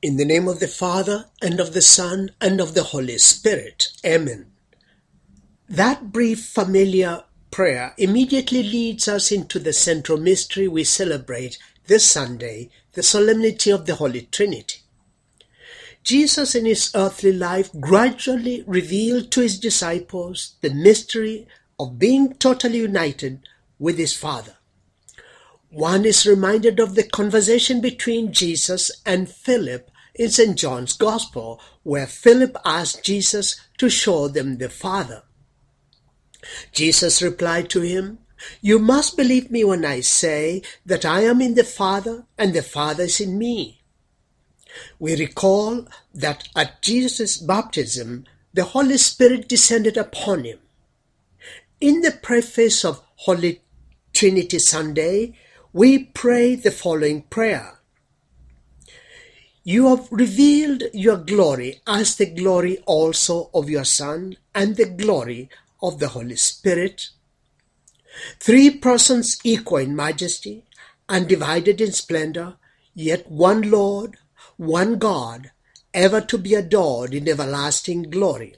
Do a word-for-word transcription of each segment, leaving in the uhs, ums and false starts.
In the name of the Father, and of the Son, and of the Holy Spirit. Amen. That brief familiar prayer immediately leads us into the central mystery we celebrate this Sunday, the Solemnity of the Holy Trinity. Jesus in his earthly life gradually revealed to his disciples the mystery of being totally united with his Father. One is reminded of the conversation between Jesus and Philip in Saint John's Gospel, where Philip asked Jesus to show them the Father. Jesus replied to him, "You must believe me when I say that I am in the Father and the Father is in me." We recall that at Jesus' baptism, the Holy Spirit descended upon him. In the preface of Holy Trinity Sunday, we pray the following prayer. You have revealed your glory as the glory also of your Son and the glory of the Holy Spirit. Three persons equal in majesty, undivided in splendor, yet one Lord, one God, ever to be adored in everlasting glory.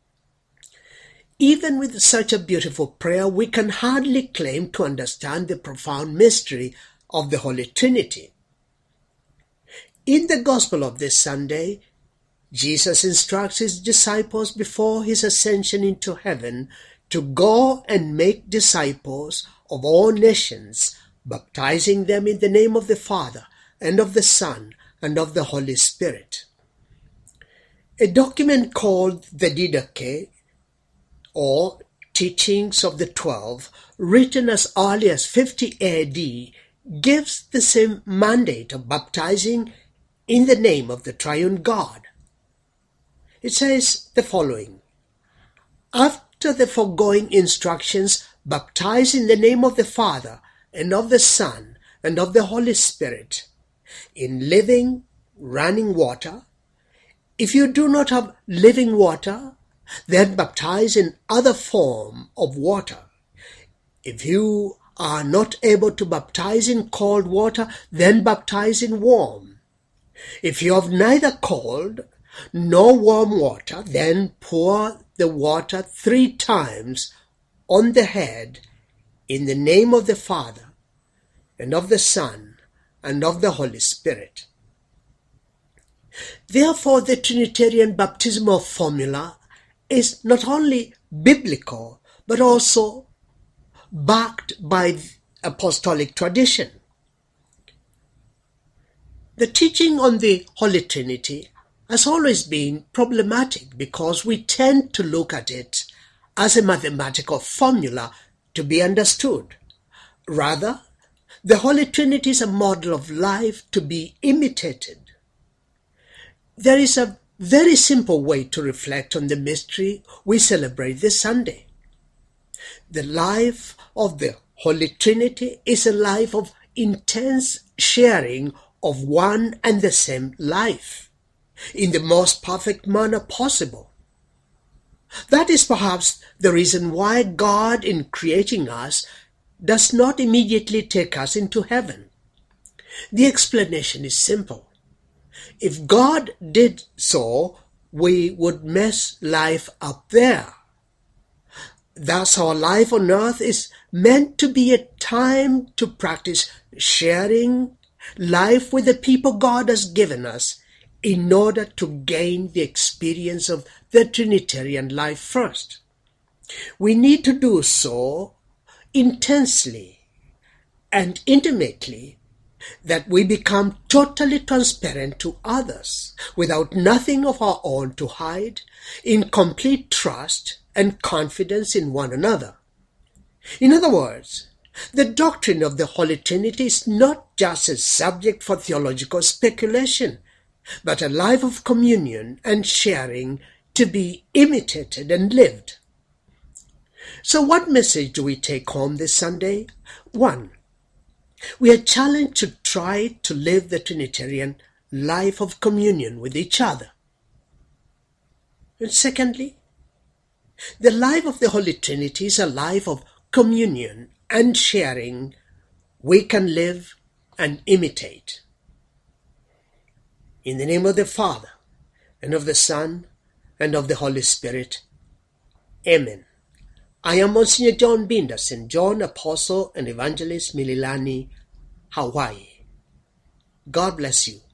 Even with such a beautiful prayer, we can hardly claim to understand the profound mystery of the Holy Trinity. In the Gospel of this Sunday, Jesus instructs his disciples before his ascension into heaven to go and make disciples of all nations, baptizing them in the name of the Father and of the Son and of the Holy Spirit. A document called the Didache, or Teachings of the Twelve, written as early as fifty A D, gives the same mandate of baptizing in the name of the triune God. It says the following: After the foregoing instructions, baptize in the name of the Father and of the Son and of the Holy Spirit, in living, running water. If you do not have living water, then baptize in other form of water. If you are not able to baptize in cold water, then baptize in warm. If you have neither cold nor warm water, then pour the water three times on the head in the name of the Father and of the Son and of the Holy Spirit. Therefore, the Trinitarian baptismal formula is not only biblical, but also backed by apostolic tradition. The teaching on the Holy Trinity has always been problematic because we tend to look at it as a mathematical formula to be understood. Rather, the Holy Trinity is a model of life to be imitated. There is a very simple way to reflect on the mystery we celebrate this Sunday. The life of the Holy Trinity is a life of intense sharing of one and the same life, in the most perfect manner possible. That is perhaps the reason why God, in creating us, does not immediately take us into heaven. The explanation is simple. If God did so, we would mess life up there. Thus, our life on earth is meant to be a time to practice sharing life with the people God has given us in order to gain the experience of the Trinitarian life first. We need to do so intensely and intimately, that we become totally transparent to others, without nothing of our own to hide, in complete trust and confidence in one another. In other words, the doctrine of the Holy Trinity is not just a subject for theological speculation, but a life of communion and sharing to be imitated and lived. So what message do we take home this Sunday? One, we are challenged to try to live the Trinitarian life of communion with each other. And secondly, the life of the Holy Trinity is a life of communion and sharing we can live and imitate. In the name of the Father, and of the Son, and of the Holy Spirit. Amen. I am Monsignor John Binder, Saint John Apostle and Evangelist, Mililani, Hawaii. God bless you.